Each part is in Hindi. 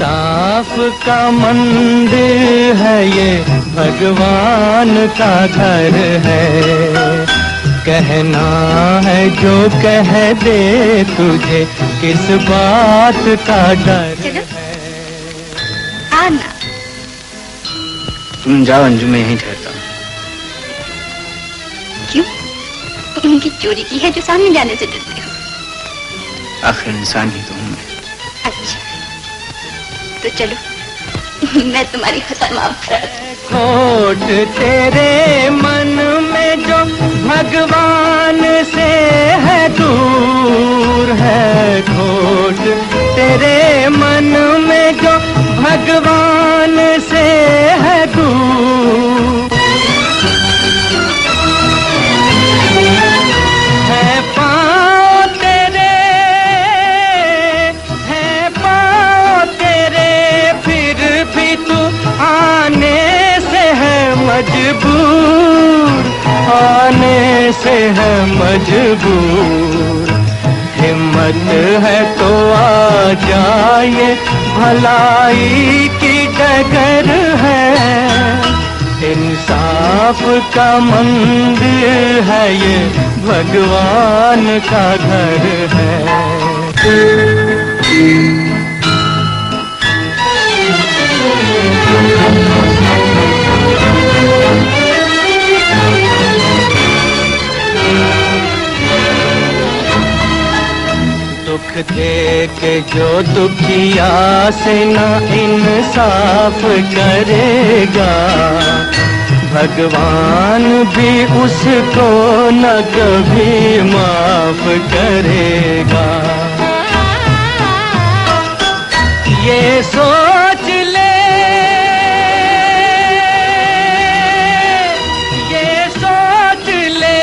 इंसाफ का मंदिर है ये, भगवान का घर है। कहना है जो कह दे तुझे, किस बात का डर है। आना। तुम जाओ अंजू, मैं यहीं ठहरता हूँ। क्यों? उनकी चोरी की है जो सामने जाने से डरते हो? आखिर इंसान ही तो हूँ मैं। अच्छा, तो चलो, मैं तुम्हारी खता माफ कर। खोट तेरे मन में जो भगवान से है दूर है, खोट तेरे मन में जो भगवान से है दूर, है पाँव तेरे, फिर भी तू आने से है मजबूर, आने से है मजबूर। हिम्मत है तो आ जाए, भलाई की डगर है। इंसाफ का मंदिर है ये, भगवान का घर है। दुख दे के जो दुखिया से ना इंसाफ करेगा, भगवान भी उसको न कभी माफ करेगा। ये सोच ले, ये सोच ले,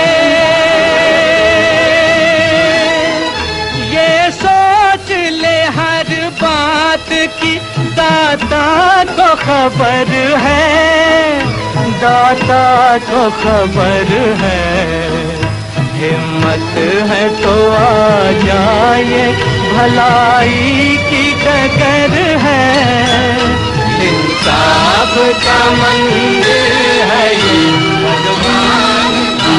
ये सोच ले हर बात की दाता को खबर है, दाता को खबर है। हिम्मत है तो आ जाए, भलाई की डगर है। इंसाफ का मंदिर है ये, भगवान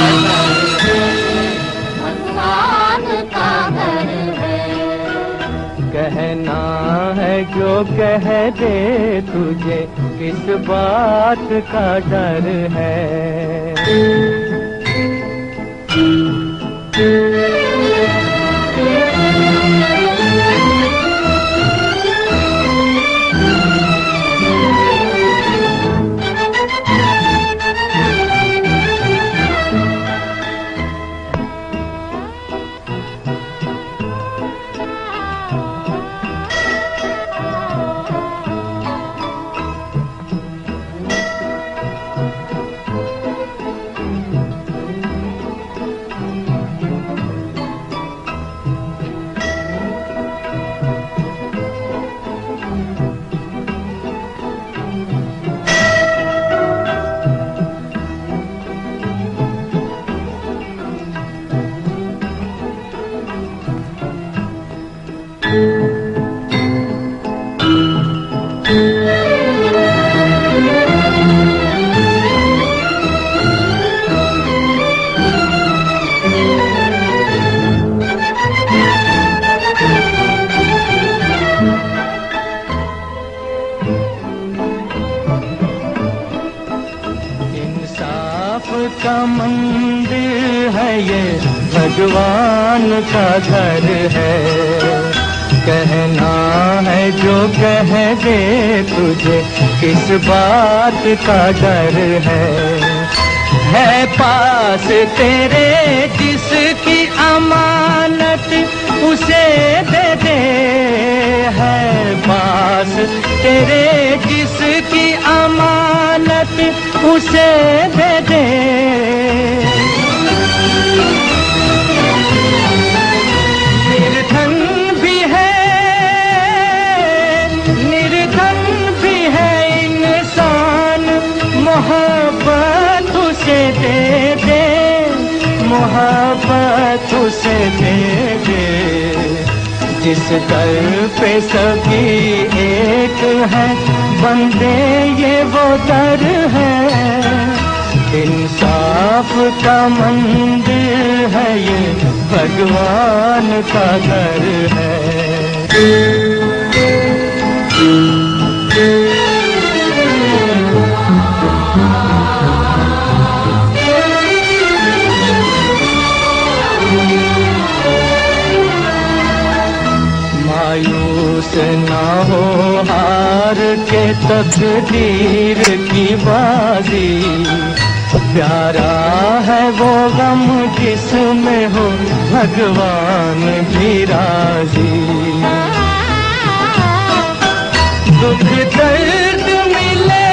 का घर है। कहना है जो कह दे तुझे, किस बात का डर है। का मंदिर है ये, भगवान का घर है। कहना है जो कह दे तुझे, किस बात का डर है पास तेरे जिसकी अमानत उसे दे दे, है पास तेरे जिसकी अमानत उसे दे दे। निर्धन भी है इंसान, मोहब्बत उसे दे दे, मोहब्बत उसे दे दे। जिस दर पे सभी एक है, बंदे ये वो दर है। इंसाफ का मंदिर है ये, भगवान का घर है। मायूस ना हो हार के तकदीर की बाजी, प्यारा है वो गम जिसमें हो भगवान भी राजी। दुख दर्द मिले,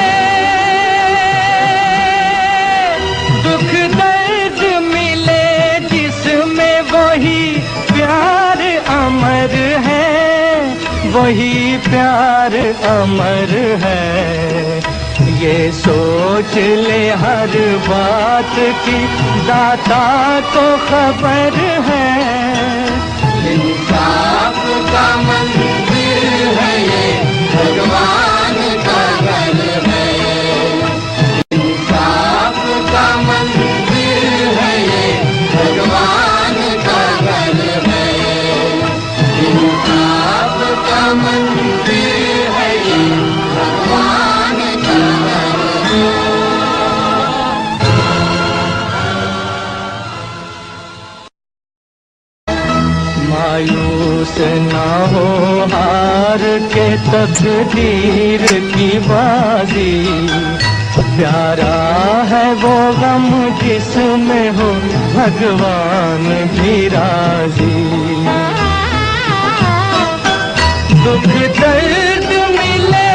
दुख दर्द मिले जिसमें वही प्यार अमर है, वही प्यार अमर है। ये सोच ले हर बात की, दाता को खबर है। इंसाफ का मंदिर है ये, भगवान का घर है। इंसाफ का मंदिर है ये, भगवान का घर है। इंसाफ का मंदिर है ये, भगवान का घर है। मायूस ना हो हार के तकदीर की बाजी, प्यारा है वो गम जिसमें हो भगवान भी राजी। दुख दर्द मिले,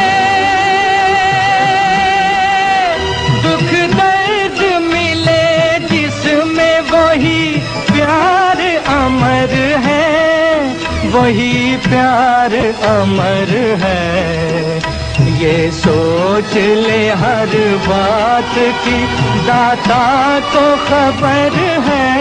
दुख दर्द मिले जिसमें वही प्यार अमर है, वही प्यार अमर है। ये सोच ले हर बात की, दाता को खबर है।